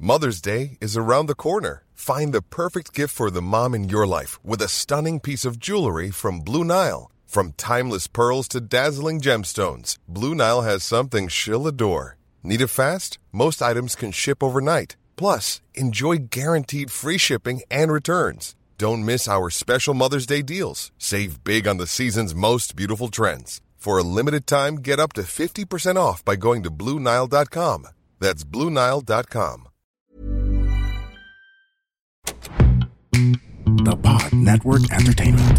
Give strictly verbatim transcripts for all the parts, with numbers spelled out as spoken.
Mother's Day is around the corner. Find the perfect gift for the mom in your life with a stunning piece of jewelry from Blue Nile. From timeless pearls to dazzling gemstones, Blue Nile has something she'll adore. Need it fast? Most items can ship overnight. Plus, enjoy guaranteed free shipping and returns. Don't miss our special Mother's Day deals. Save big on the season's most beautiful trends. For a limited time, get up to fifty percent off by going to Blue Nile dot com. That's Blue Nile dot com. The Pod Network Entertainment.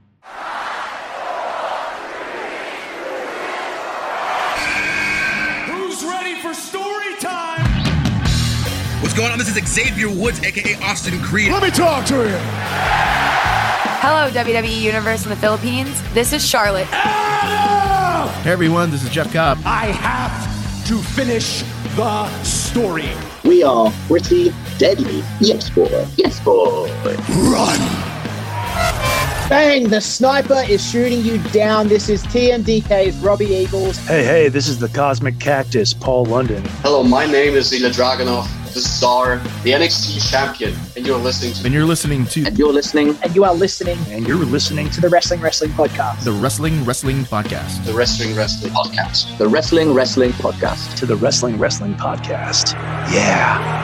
Who's ready for story time? What's going on? This is Xavier Woods, aka Austin Creed. Let me talk to you. Hello, W W E Universe in the Philippines. This is Charlotte. Adam! Hey everyone, this is Jeff Cobb. I have to finish the story. We are pretty deadly. Yes, boy. Yes, boy. Run! Bang! The sniper is shooting you down. This is T M D K's Robbie Eagles. Hey, hey, this is the Cosmic Cactus, Paul London. Hello, my name is Ilya Dragunov, the Czar, the N X T champion, and you're listening to... And you're listening to... And you're listening... And you are listening... And you're listening to the Wrestling Wrestling Podcast. The Wrestling Wrestling Podcast. The Wrestling Wrestling Podcast. The Wrestling Wrestling Podcast. To the Wrestling Wrestling Podcast. Yeah.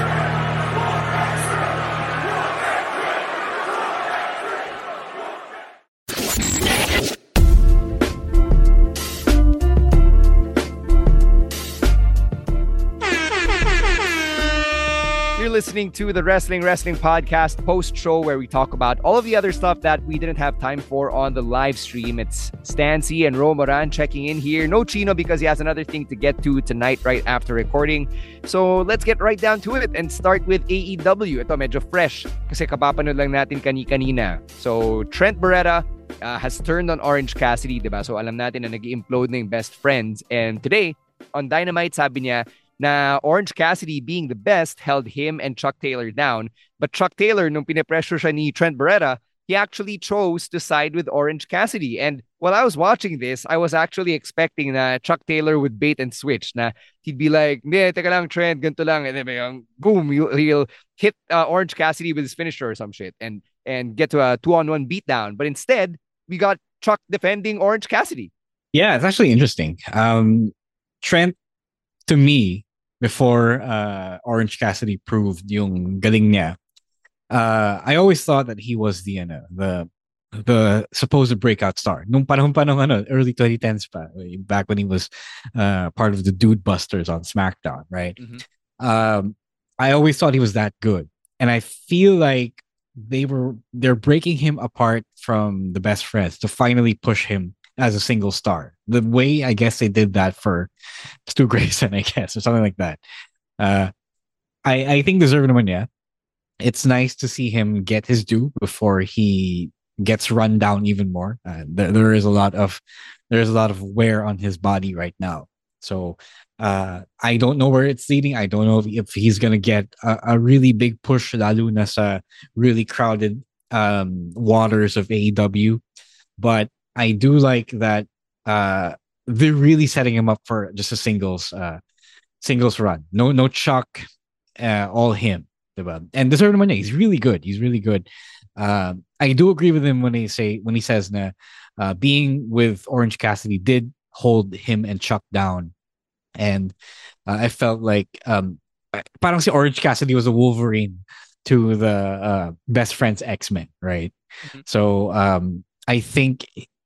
Listening to the Wrestling Wrestling Podcast post-show, where we talk about all of the other stuff that we didn't have time for on the live stream. It's Stancy and Ro Moran checking in here. No Chino because he has another thing to get to tonight right after recording. So let's get right down to it and start with A E W. Ito medyo fresh kasi kapapanood lang natin kani-kanina. So Trent Beretta uh, has turned on Orange Cassidy, diba? So alam natin na nag-implode na yung best friends. And today, on Dynamite, sabi niya na Orange Cassidy being the best held him and Chuck Taylor down. But Chuck Taylor, nung pinapressure siya ni Trent Beretta, he actually chose to side with Orange Cassidy. And while I was watching this, I was actually expecting na Chuck Taylor would bait and switch. Na he'd be like, "Hindi, teka lang, Trent, ganito lang." And then biglang, boom, he'll, he'll hit uh, Orange Cassidy with his finisher or some shit and, and get to a two-on-one beatdown. But instead, we got Chuck defending Orange Cassidy. Yeah, it's actually interesting. Um, Trent, to me, before uh, Orange Cassidy proved yung galing niya, uh, I always thought that he was the ano, the the supposed breakout star. Nung panahon pa nung ano, early twenty tens pa, back when he was uh, part of the Dude Busters on SmackDown, right? Mm-hmm. Um, I always thought he was that good, and I feel like they were they're breaking him apart from the Best Friends to finally push him as a single star. The way I guess they did that for Stu Grayson, I guess, or something like that. Uh, I I think deserve naman niya. It's nice to see him get his due before he gets run down even more. Uh, there, there is a lot of there's a lot of wear on his body right now. So uh, I don't know where it's leading. I don't know if, if he's gonna get a, a really big push, lalo na sa really crowded um, waters of A E W. But I do like that uh, they're really setting him up for just a singles uh, singles run. No, no Chuck, uh, all him. Diba? And deserve naman niya. He's really good. He's really good. Uh, I do agree with him when he say when he says na uh, being with Orange Cassidy did hold him and Chuck down, and uh, I felt like um, parang si Orange Cassidy was a Wolverine to the uh, Best Friends X-Men, right? Mm-hmm. So um, I think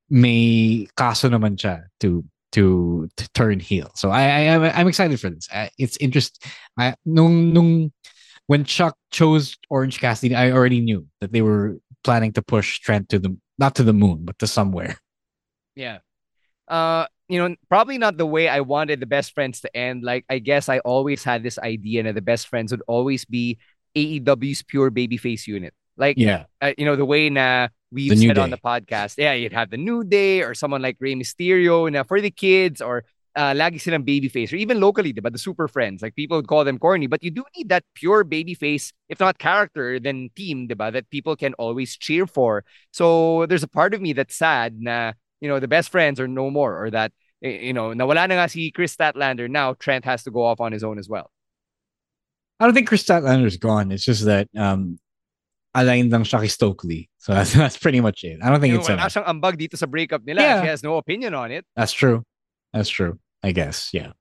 may kaso naman siya to to to turn heel. So I, I I'm I'm excited for this. I, it's interest. I nung nung when Chuck chose Orange Cassidy, I already knew that they were planning to push Trent to the not to the moon, but to somewhere. Yeah. Uh, you know, probably not the way I wanted the Best Friends to end. Like, I guess I always had this idea that the Best Friends would always be A E W's pure babyface unit. Like, yeah, uh, you know, the way na we've said on the podcast, yeah, you'd have the New Day or someone like Rey Mysterio na for the kids, or uh, lagi silang babyface, or even locally, diba, the Super Friends. Like, people would call them corny, but you do need that pure babyface, if not character, then team, diba, that people can always cheer for. So there's a part of me that's sad na, you know, the Best Friends are no more, or that, you know, nawala na nga si Chris Statlander, now Trent has to go off on his own as well. I don't think Chris Statlander's gone. It's just that um, aligned lang siya kay Stokely. So that's, that's pretty much it. I don't think Yung it's wala enough. siyang ambag dito sa breakup nila. Yeah. She has no opinion on it. That's true. That's true. I guess. Yeah.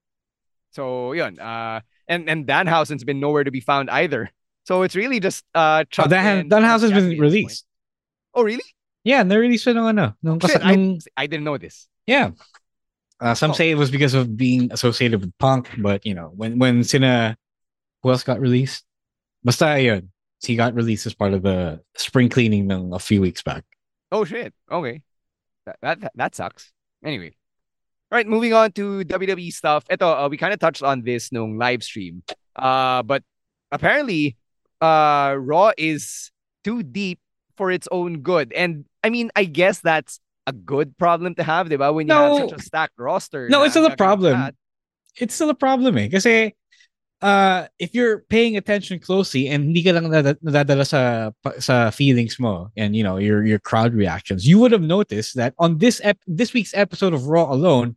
So yun. Uh, and and Danhausen's been nowhere to be found either. So it's really just uh. Chuck Oh, Dan, and- Danhausen's and been Cassidy at this released. point. Oh really? Yeah, na-release siya nung ano. Nung, kas- Shit, I, nung, I didn't know this. yeah. Uh, some Oh. say it was because of being associated with Punk, but you know, when when Sina, who else got released? Basta yun. He got released as part of the spring cleaning ng a few weeks back. Oh shit. Okay. That that that sucks. Anyway. All right, moving on to W W E stuff. Ito, uh, we kind of touched on this nung live stream. Uh, but apparently, uh, Raw is too deep for its own good. And I mean, I guess that's a good problem to have, diba? When you No. have such a stacked roster. No, na it's still a gagawin problem. lahat. It's still a problem eh. Kasi uh, if you're paying attention closely and hindi ka lang nadad- nadadala sa, pa- sa feelings mo and you know your your crowd reactions, you would have noticed that on this ep- this week's episode of Raw alone,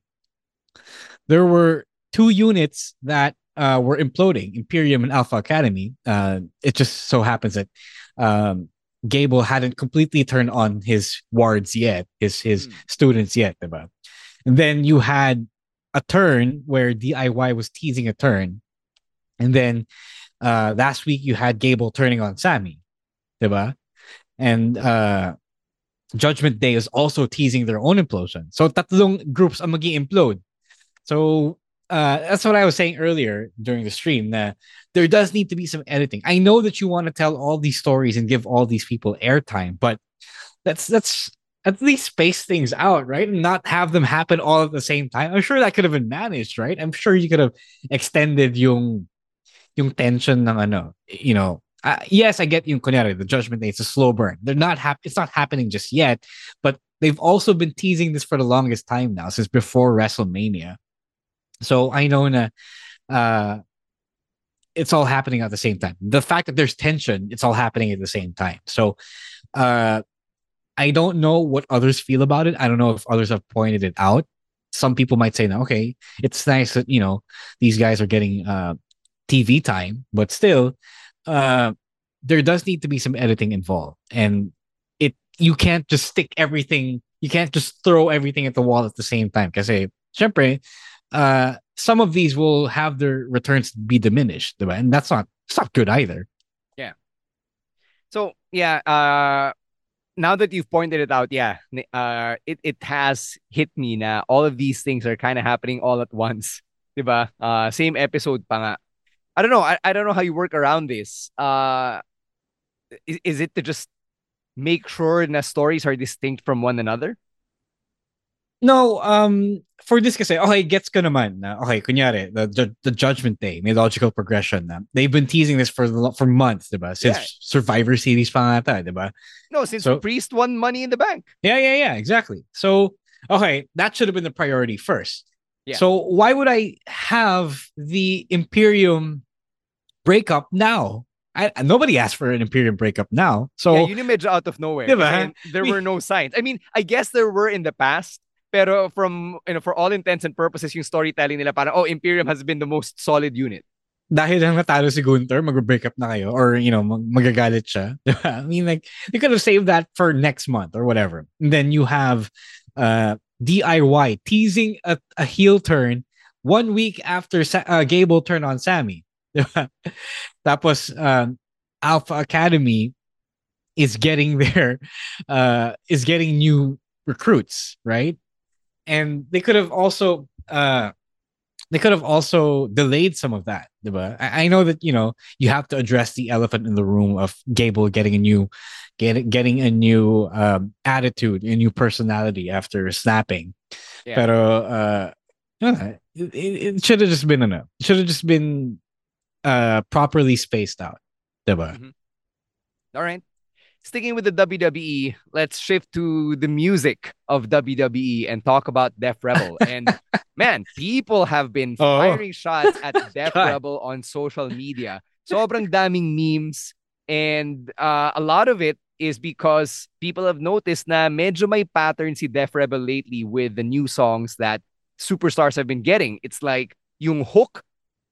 there were two units that uh, were imploding, Imperium and Alpha Academy. Uh, it just so happens that um, Gable hadn't completely turned on his wards yet, his his Hmm. students yet, diba? And then you had a turn where D I Y was teasing a turn, and then uh, last week you had Gable turning on Sammy, diba? And uh, Judgment Day is also teasing their own implosion. So tatlong groups ang magi implode. So uh, that's what I was saying earlier during the stream. That there does need to be some editing. I know that you want to tell all these stories and give all these people airtime, but that's that's at least space things out, right? And not have them happen all at the same time. I'm sure that could have been managed, right? I'm sure you could have extended yung yung tension ng ano, you know. Uh, yes, I get yung kunyari, the Judgment Day, it's a slow burn. They're not hap- it's not happening just yet, but they've also been teasing this for the longest time now, since before WrestleMania. So I know na uh it's all happening at the same time. The fact that there's tension, it's all happening at the same time. So uh I don't know what others feel about it. I don't know if others have pointed it out. Some people might say, "No, okay, it's nice that, you know, these guys are getting uh T V time, but still uh there does need to be some editing involved. And it you can't just stick everything, you can't just throw everything at the wall at the same time. Kasi syempre, uh some of these will have their returns be diminished, diba? And that's not it's not good either. Yeah. So yeah, uh now that you've pointed it out, yeah, n- uh it, it has hit me na all of these things are kind of happening all at once. Diba? Uh same episode pa nga. I don't know. I, I don't know how you work around this. Uh is, is it to just make sure na stories are distinct from one another? No, um, for this kasi, okay, gets ko naman na, okay, kunyari, the, the, the Judgment Day, may logical progression na. They've been teasing this for the- for months, diba? Since Yeah. Survivor Series pa nga ata, diba? No, since So- Priest won Money in the Bank. Yeah, yeah, yeah, exactly. So, okay, that should have been the priority first. Yeah. So, why would I have the Imperium breakup now? I, nobody asked for an Imperium breakup now. So, Yeah, Unimage out of nowhere. Diba? And there We- were no signs. I mean, I guess there were in the past, pero from, you know, for all intents and purposes, yung storytelling nila parang, oh, Imperium has been the most solid unit. dahil lang natalo si Gunther, mag-break up na kayo, or, you know, mag- magagalit siya. Diba? I mean, like, you could have saved that for next month or whatever. And then you have uh, D I Y teasing a, a heel turn one week after Sa- uh, Gable turned on Sammy. Diba? Tapos, um, Alpha Academy is getting their, uh, is getting new recruits, right? And they could have also, uh, they could have also delayed some of that, diba? I, I know that, you know, you have to address the elephant in the room of Gable getting a new, get, getting a new um, attitude, a new personality after snapping. Yeah. Pero, uh, yeah, it, it, it should have just been enough. It should have just been uh, properly spaced out, diba? Mhm. All right. Sticking with the W W E, let's shift to the music of W W E and talk about Def Rebel. And man, people have been Oh. firing shots at Def God. Rebel on social media. Sobrang daming memes, and uh, a lot of it is because people have noticed na medyo may pattern si Def Rebel lately with the new songs that superstars have been getting. It's like yung hook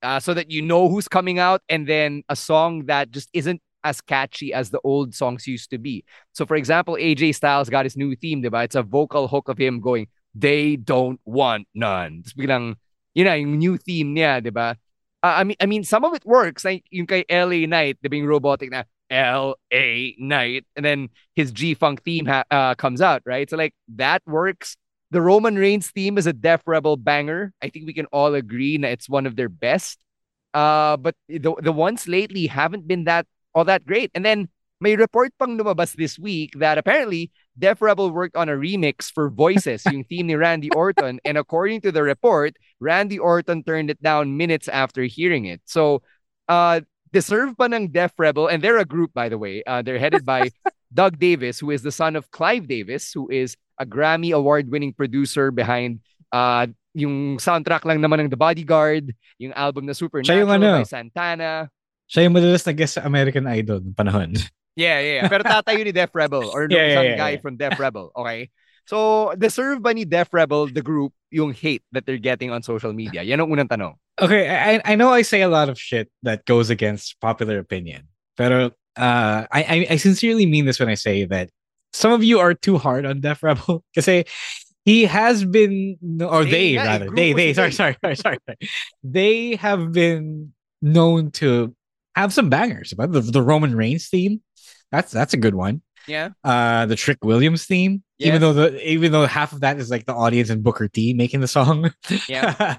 uh, so that you know who's coming out, and then a song that just isn't as catchy as the old songs used to be. So, for example, A J Styles got his new theme, diba? It's a vocal hook of him going, "They don't want none." Tapos biglang, yun na, yung new theme niya, diba? Uh, I mean, I mean, some of it works. Like yung kay L A Knight, diba yung robotic na L A Knight, and then his G-Funk theme ha- uh, comes out, right? So like that works. The Roman Reigns theme is a Def Rebel banger. I think we can all agree that it's one of their best. Uh, but the the ones lately haven't been that all that great. And then may report pang lumabas this week that apparently Def Rebel worked on a remix for Voices, yung theme ni Randy Orton. And according to the report, Randy Orton turned it down minutes after hearing it. So, uh, deserve pa ng Def Rebel, and they're a group, by the way. Uh, they're headed by Doug Davis, who is the son of Clive Davis, who is a Grammy award-winning producer behind uh, yung soundtrack lang naman ng The Bodyguard, yung album na Supernatural ano, by Santana. Siya yung madalas nag-guest sa American Idol ng panahon. Yeah, yeah. Pero tatayo ni Def Rebel or no, yeah, some yeah, guy yeah. from Def Rebel. Okay? So, deserve ba ni Def Rebel, the group, yung hate that they're getting on social media? Yan ang unang tanong. Okay, I, I know I say a lot of shit that goes against popular opinion. Pero uh, I, I, I sincerely mean this when I say that some of you are too hard on Def Rebel. Kasi he has been, or they, they rather, they, they, sorry, sorry, sorry, sorry. They have been known to have some bangers. The, the Roman Reigns theme, that's that's a good one. Yeah. Uh, the Trick Williams theme, yes. even though the even though half of that is like the audience and Booker T making the song. Yeah.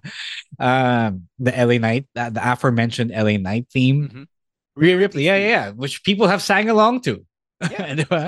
um, the L A Knight, the, the aforementioned L A Knight theme, mm-hmm. Rhea Ripley, yeah, yeah, which people have sang along to. Yeah.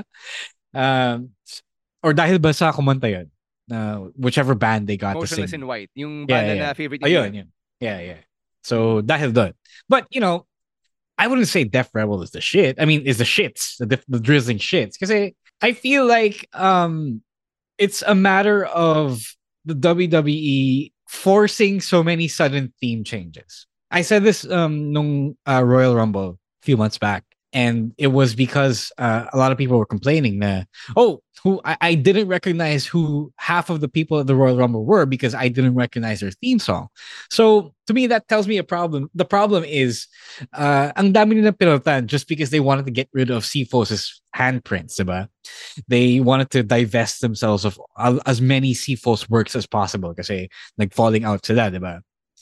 um, or dahil ba sa kumanta yun? Uh, whichever band they got Motionless to sing. in White, yung yeah, banda yeah. na favorite. Ayun, yun. Yeah, yeah. So dahil doon. But you know, I wouldn't say Def Rebel is the shit. I mean, is the shits, the, the drizzling shits. Because I feel like um, it's a matter of the W W E forcing so many sudden theme changes. I said this um, nung uh, Royal Rumble a few months back, and it was because uh, a lot of people were complaining that, oh, who I, I didn't recognize who half of the people at the Royal Rumble were because I didn't recognize their theme song. So to me, that tells me a problem. The problem is, uh, ang dami nila pinalitan just because they wanted to get rid of C F O's handprints, diba? They wanted to divest themselves of as many C F O's works as possible kasi like falling out to that, diba?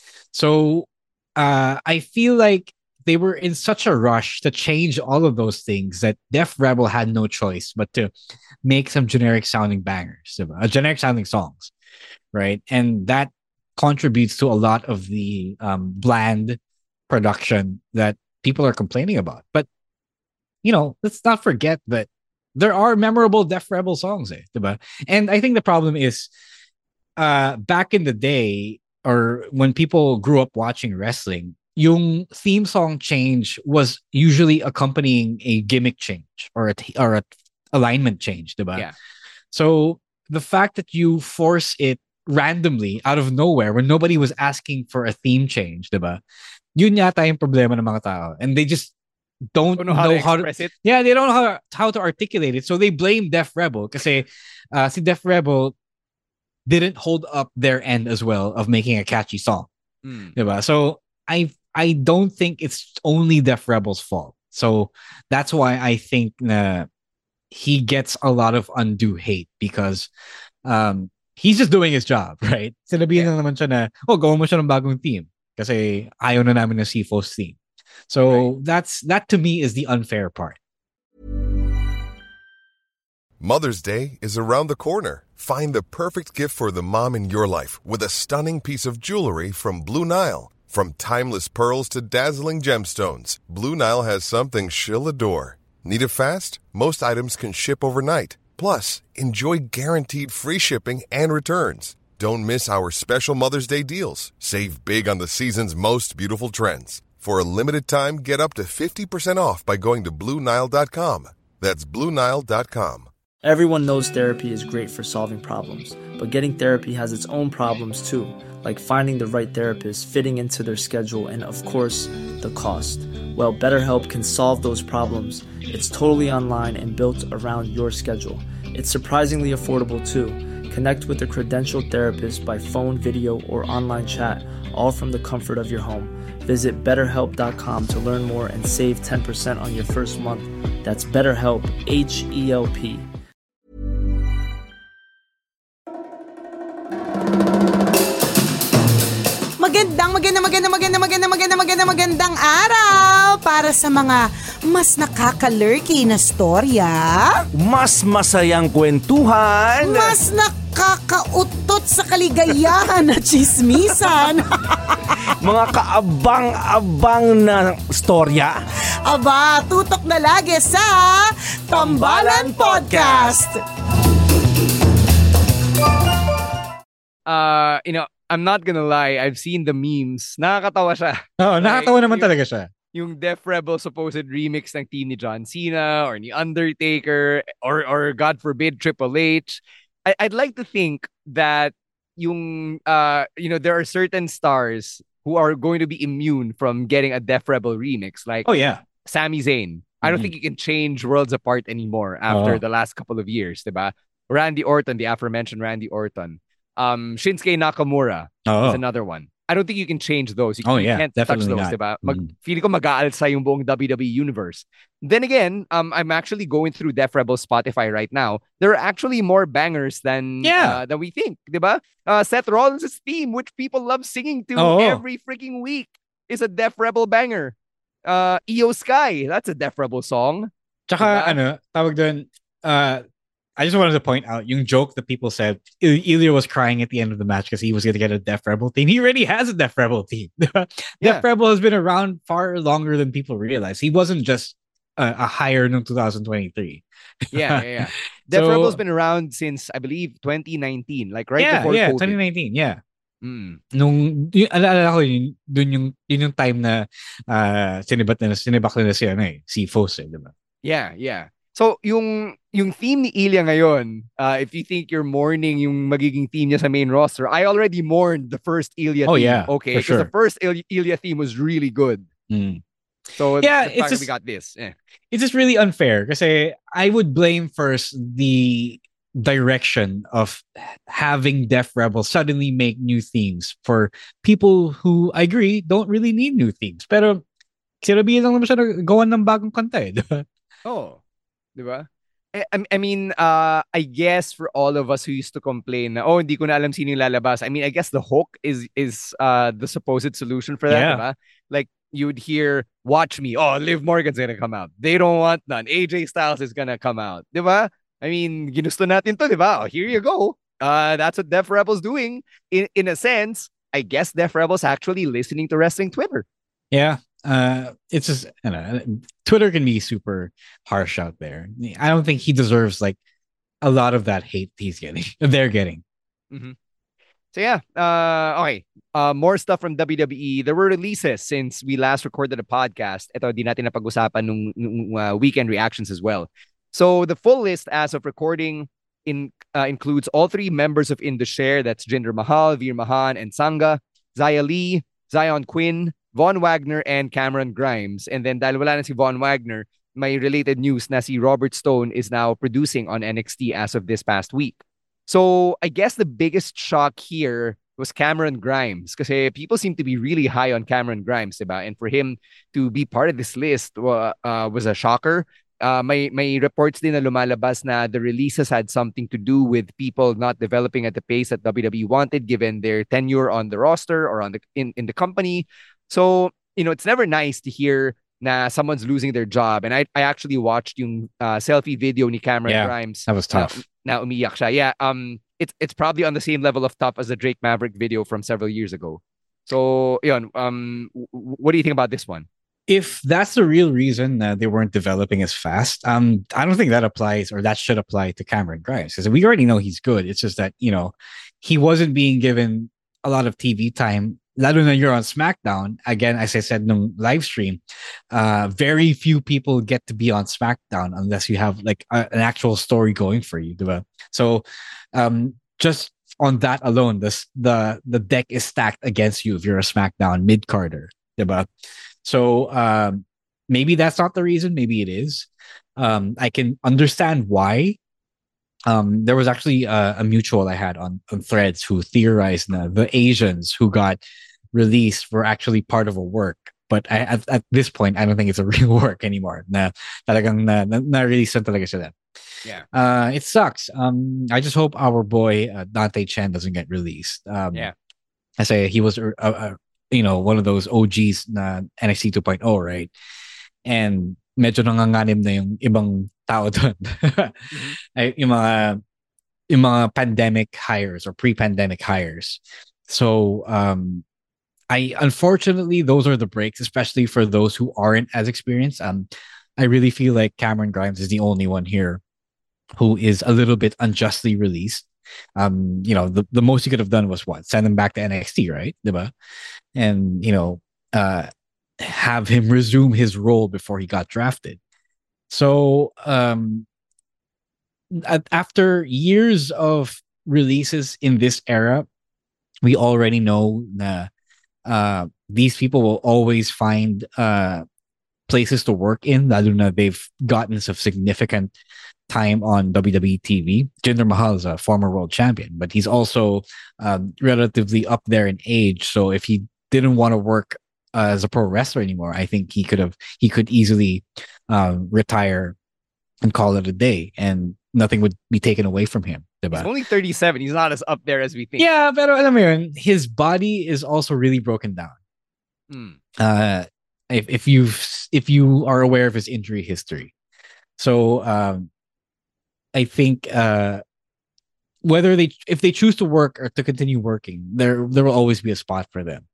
So uh, I feel like they were in such a rush to change all of those things that Def Rebel had no choice but to make some generic sounding bangers, uh, generic sounding songs, right? And that contributes to a lot of the um, bland production that people are complaining about. But, you know, let's not forget that there are memorable Def Rebel songs, eh, diba? And I think the problem is uh, back in the day, or when people grew up watching wrestling, yung theme song change was usually accompanying a gimmick change or a t- or a alignment change, diba? Yeah. So the fact that you force it randomly out of nowhere when nobody was asking for a theme change, diba? Yun yata yung problema ng mga tao, and they just don't, don't know how, know to, how to it. Yeah, they don't know how, how to articulate it, so they blame Def Rebel kasi uh, si Def Rebel didn't hold up their end as well of making a catchy song, mm. diba? So I I don't think it's only Def Rebel's fault. So that's why I think na he gets a lot of undue hate because um, he's just doing his job, right? Sinabihin yeah. na naman siya na, oh, gawin mo siya ng bagong theme kasi ayaw na namin ng C F O's theme. So right. that's that to me is the unfair part. Mother's Day is around the corner. Find the perfect gift for the mom in your life with a stunning piece of jewelry from Blue Nile. From timeless pearls to dazzling gemstones, Blue Nile has something she'll adore. Need it fast? Most items can ship overnight. Plus, enjoy guaranteed free shipping and returns. Don't miss our special Mother's Day deals. Save big on the season's most beautiful trends. For a limited time, get up to fifty percent off by going to Blue Nile dot com. That's Blue Nile dot com. Everyone knows therapy is great for solving problems, but getting therapy has its own problems too, like finding the right therapist, fitting into their schedule, and of course, the cost. Well, BetterHelp can solve those problems. It's totally online and built around your schedule. It's surprisingly affordable too. Connect with a credentialed therapist by phone, video, or online chat, all from the comfort of your home. Visit better help dot com to learn more and save ten percent on your first month. That's BetterHelp, H E L P. Magandang, magandang, magandang, magandang, magandang, magandang, magandang, magandang araw para sa mga mas nakaka-lurky na storya, mas masayang kwentuhan, mas nakakautot sa kaligayahan na chismisan, mga kaabang-abang na storya. Aba, tutok na lagi sa Tambalan Podcast. Uh, you know, I'm not gonna lie, I've seen the memes. Nakakatawa siya. Oo, nakakatawa naman yung, talaga siya. Yung Def Rebel supposed remix ng team ni John Cena or ni Undertaker or or God forbid Triple H. I, I'd like to think that yung uh you know there are certain stars who are going to be immune from getting a Def Rebel remix, like oh yeah, Sami Zayn. I don't mm-hmm. think you can change Worlds Apart anymore after oh. the last couple of years, diba? Randy Orton, the aforementioned Randy Orton. Um, Shinsuke Nakamura oh. is another one. I don't think you can change those. You, oh, you yeah, can't touch those, diba? Mag, mm. Feeling ko mag-aalsa yung buong W W E universe. Then again, um, I'm actually going through Def Rebel Spotify right now. There are actually more bangers than yeah. uh, than we think, diba? Uh, Seth Rollins' theme, which people love singing to oh. every freaking week, is a Def Rebel banger. Uh, Io Sky, that's a Def Rebel song. Tsaka diba? ano, tawag doon, uh, I just wanted to point out yung joke that people said Ilya was crying at the end of the match because he was going to get a Def Rebel team. He already has a Def Rebel team. yeah. Def Rebel has been around far longer than people realize. He wasn't just a, a hire in twenty twenty-three. yeah, yeah, yeah. Def so, Rebel's been around since, I believe, twenty nineteen. Like right yeah, before yeah, COVID. twenty nineteen, yeah. Mm. Nung, yung, alala ko yun, dun yung, yun yung time na uh, sinibat na, sinibak na si, ano eh, si Fos eh, diba? Yeah, yeah. So, yung yung theme ni Ilya ngayon, uh, if you think you're mourning yung magiging theme niya sa main roster, I already mourned the first Ilya oh, theme. Yeah, okay, because sure. the first Il- Ilya theme was really good. Mm. So, yeah, the it's fact just, we got this. Eh. It's just really unfair kasi I would blame first the direction of having Def Rebel suddenly make new themes for people who, I agree, don't really need new themes. Pero, sinabihin lang naman siya na gawan ng bagong kanta eh. Diba? Oh. Diba? I, I mean, uh, I guess for all of us who used to complain na, oh, hindi ko na alam sino yung lalabas. I mean, I guess the hook is is uh, the supposed solution for that, yeah. diba? Like, you would hear, watch me. Oh, Liv Morgan's gonna come out. They don't want none. A J Styles is gonna come out. Diba? I mean, ginusto natin to, diba? Oh, here you go. Uh, that's what Def Rebel's doing. In, in a sense, I guess Def Rebel's actually listening to wrestling Twitter. Yeah. Uh, it's just, you know, Twitter can be super harsh out there. I don't think he deserves like a lot of that hate he's getting. They're getting. Mm-hmm. So yeah, uh, okay. Uh, more stuff from W W E. There were releases since we last recorded a podcast. Ito, di natin napag-usapan nung, nung uh, weekend reactions as well. So the full list as of recording in uh, includes all three members of In The Share. That's Jinder Mahal, Veer Mahan, and Sangha. Xia Li, Zion Quinn, Von Wagner, and Cameron Grimes. And then dahil wala na si Von Wagner, may related news na si Robert Stone is now producing on N X T as of this past week. So I guess the biggest shock here was Cameron Grimes kasi people seem to be really high on Cameron Grimes, diba? And for him to be part of this list uh, uh, was a shocker. Uh, may, may reports din na lumalabas na the releases had something to do with people not developing at the pace that W W E wanted given their tenure on the roster or on the in, in the company. So, you know, it's never nice to hear na someone's losing their job. And I I actually watched yung uh, selfie video ni Cameron yeah, Grimes. That was tough. Na, na umiyak siya. Yeah, um, it's it's probably on the same level of tough as the Drake Maverick video from several years ago. So, yun, um, what do you think about this one? If that's the real reason that they weren't developing as fast, um, I don't think that applies or that should apply to Cameron Grimes because we already know he's good. It's just that, you know, he wasn't being given a lot of T V time. Lalo na you're on SmackDown. Again, as I said no live stream, uh, very few people get to be on SmackDown unless you have like a, an actual story going for you. Diba? So um, just on that alone, this, the the deck is stacked against you if you're a SmackDown mid-carder. Diba? So um, maybe that's not the reason. Maybe it is. Um, I can understand why Um, there was actually a, a mutual I had on, on Threads who theorized na the Asians who got released were actually part of a work. But I, at, at this point, I don't think it's a real work anymore. Na talagang na, na, na-release na talaga sila. Yeah. Uh, it sucks. Um, I just hope our boy uh, Dante Chen doesn't get released. Um, Yeah. I say he was, uh, uh, you know, one of those O Gs na N X T two point oh, right? And medyo nanganganib na yung ibang tao doon. Ay, yung mga yung mga pandemic hires or pre-pandemic hires. So um I unfortunately those are the breaks, especially for those who aren't as experienced. Um I really feel like Cameron Grimes is the only one here who is a little bit unjustly released. Um, you know, the, the most you could have done was what? Send him back to N X T, right? Diba? And, you know, uh have him resume his role before he got drafted. So um after years of releases in this era, we already know that uh, these people will always find uh, places to work in. Lalo na they've gotten some significant time on W W E T V. Jinder Mahal is a former world champion, but he's also um, relatively up there in age. So if he didn't want to work uh, as a pro wrestler anymore, I think he could have he could easily um, retire and call it a day, and nothing would be taken away from him. Diba? He's only thirty-seven. He's not as up there as we think. Yeah, but alam mo yun, his body is also really broken down. Mm. Uh, if if you've if you are aware of his injury history, so um, I think uh, whether they if they choose to work or to continue working, there there will always be a spot for them.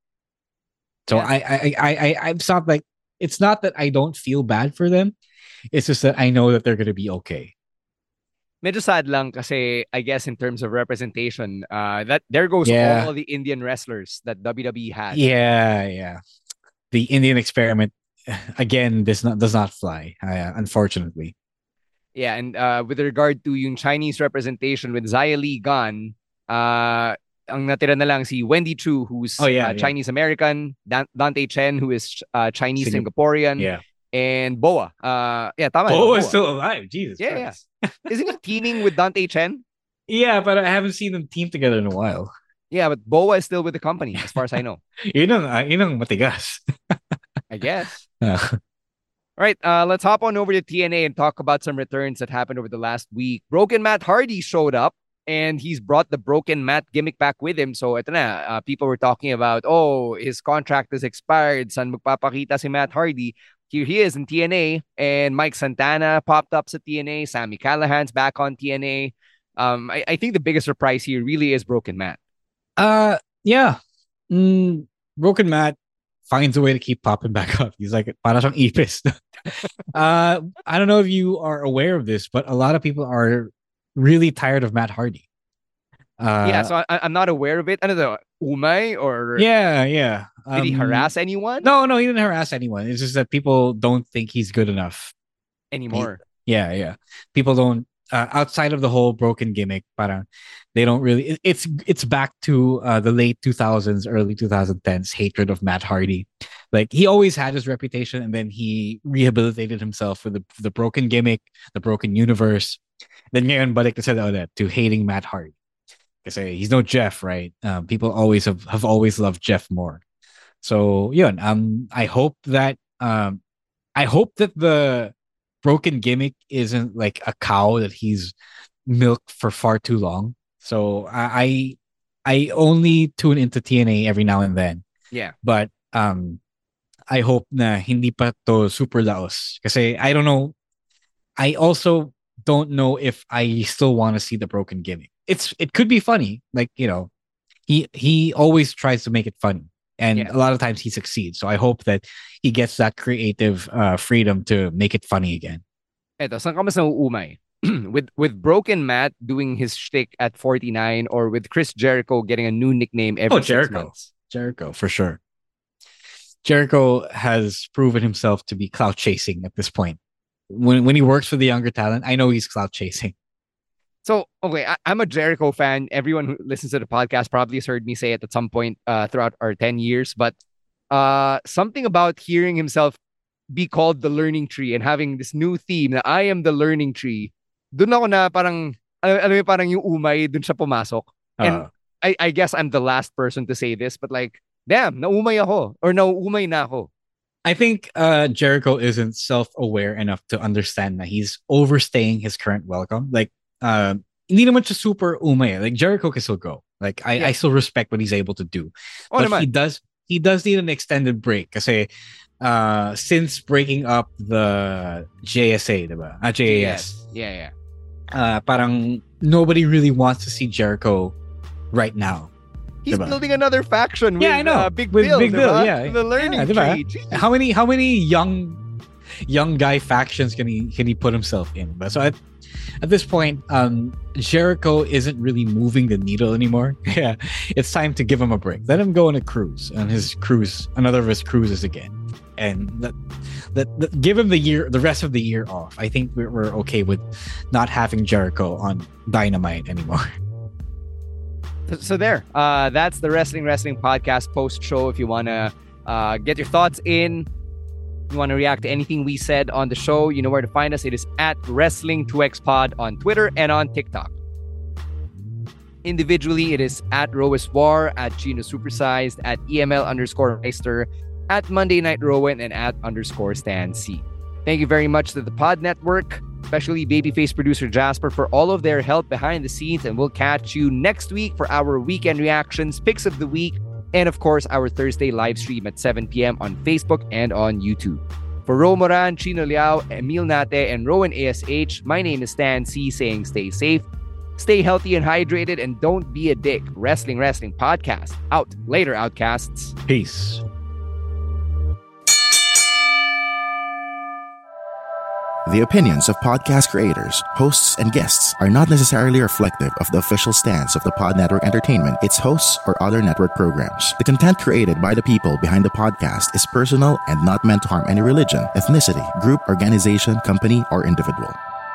So Yeah. I I I I I'm not like it's not that I don't feel bad for them. It's just that I know that they're gonna be okay. Medyo sad lang kasi I guess in terms of representation, uh, that there goes Yeah. all the Indian wrestlers that W W E had. Yeah, yeah. The Indian experiment again does not does not fly, uh, unfortunately. Yeah, and uh, with regard to yung Chinese representation with Xia Li gone, uh, ang natira na lang si Wendy Chu, who's Oh, yeah, uh, yeah. Chinese American, Dan- Dante Chen, who is uh, Chinese Singap- Singaporean, Yeah. and Boa. Uh, yeah, tama. Oh, Boa. is still alive. Jesus Yeah, Christ. yeah. Isn't he teaming with Dante Chen? Yeah, but I haven't seen them team together in a while. Yeah, but Boa is still with the company, as far as I know. Yun ang, uh, yun ang matigas. I guess. Uh, All right, uh, let's hop on over to T N A and talk about some returns that happened over the last week. Broken Matt Hardy showed up, and he's brought the Broken Matt gimmick back with him. So ito na, uh, people were talking about, oh, his contract is expired. Saan magpapakita si Matt Hardy? Here he is in T N A, and Mike Santana popped up sa T N A. Sammy Callahan's back on T N A. Um, I, I think the biggest surprise here really is Broken Matt. uh yeah. Mm, Broken Matt finds a way to keep popping back up. He's like, para siyang ipis. uh, I don't know if you are aware of this, but a lot of people are really tired of Matt Hardy. Uh, yeah, so I, I'm not aware of it. Ano to, Umay or yeah, yeah. did he Um, harass anyone No, no, he didn't harass anyone. It's just that people don't think he's good enough. anymore? Yeah, yeah. People don't uh, outside of the whole broken gimmick, parang they don't really. It, it's it's back to uh, the late two thousands, early twenty tens hatred of Matt Hardy. Like he always had his reputation, and then he rehabilitated himself for the for the broken gimmick, the broken universe. Then ngayon balik na sila ulit to hating Matt Hardy. Kasi he's no Jeff, right? Um, people always have, have always loved Jeff more. So yun, um, I hope that um, I hope that the broken gimmick isn't like a cow that he's milked for far too long. So I I, I only tune into T N A every now and then. Yeah. But um, I hope na hindi pa to super laos. Kasi I don't know. I also don't know if I still want to see the broken gimmick. It's it could be funny, like you know, he he always tries to make it funny, and Yeah. a lot of times he succeeds. So I hope that he gets that creative uh, freedom to make it funny again. Eto, saan ka mas nauumay? with with Broken Matt doing his shtick at forty-nine, or with Chris Jericho getting a new nickname every Oh, six Jericho. months? Jericho for sure. Jericho has proven himself to be clout chasing at this point. When when he works for the younger talent, I know he's clout chasing. So, okay, I, I'm a Jericho fan. Everyone who listens to the podcast probably has heard me say it at some point uh, throughout our ten years. But uh, something about hearing himself be called the learning tree and having this new theme na I am the learning tree, dun ako na parang Alam, alam mo, parang yung umay dun siya pumasok. And Uh. I, I guess I'm the last person to say this, but like, damn, naumay ako. Or nauumay na ako. I think uh, Jericho isn't self-aware enough to understand that he's overstaying his current welcome. Like, uh, hindi naman siya super umay. Like, Jericho can still go. Like, I, Yeah. I still respect what he's able to do. Oh, But naman. he does he does need an extended break. Kasi uh, since breaking up the J S A, diba? Ah, J A S. Yeah, yeah. Uh, parang nobody really wants to see Jericho right now. He's Diba? building another faction with Yeah, I know. Uh, Big With Bill. Big Bill, diba? yeah. The learning Yeah, diba? tree. Jeez. How many how many young young guy factions can he can he put himself in? But so at, at this point, um, Jericho isn't really moving the needle anymore. Yeah, it's time to give him a break. Let him go on a cruise, on his cruise, another of his cruises again, and that, that, that give him the year, the rest of the year off. I think we're, we're okay with not having Jericho on Dynamite anymore. So there, uh, that's the Wrestling Wrestling Podcast post show. If you want to uh, get your thoughts in, you want to react to anything we said on the show, you know where to find us. It is at Wrestling two X Pod on Twitter and on TikTok. Individually, it is at Roas War, at Gino Supersized, at E M L underscore Meister, at Monday Night Rowan, and at underscore Stan C. Thank you very much to the Pod Network, especially Babyface producer Jasper, for all of their help behind the scenes. And we'll catch you next week for our weekend reactions, picks of the week, and of course, our Thursday live stream at seven p.m. on Facebook and on YouTube. For Ro Moran, Chino Liao, Emil Nate, and Rowan A S H, my name is Stan C, saying stay safe, stay healthy and hydrated, and don't be a dick. Wrestling Wrestling Podcast. Out. Later, Outcasts. Peace. The opinions of podcast creators, hosts, and guests are not necessarily reflective of the official stance of the Pod Network Entertainment, its hosts, or other network programs. The content created by the people behind the podcast is personal and not meant to harm any religion, ethnicity, group, organization, company, or individual.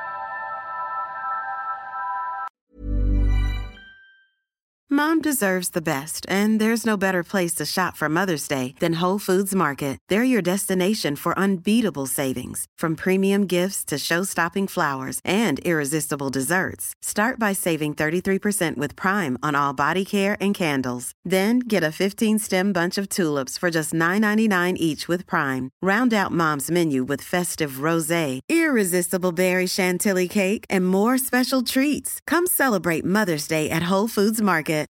Mom deserves the best, and there's no better place to shop for Mother's Day than Whole Foods Market. They're your destination for unbeatable savings, from premium gifts to show-stopping flowers and irresistible desserts. Start by saving thirty-three percent with Prime on all body care and candles. Then get a fifteen-stem bunch of tulips for just nine ninety-nine each with Prime. Round out Mom's menu with festive rosé, irresistible berry chantilly cake, and more special treats. Come celebrate Mother's Day at Whole Foods Market.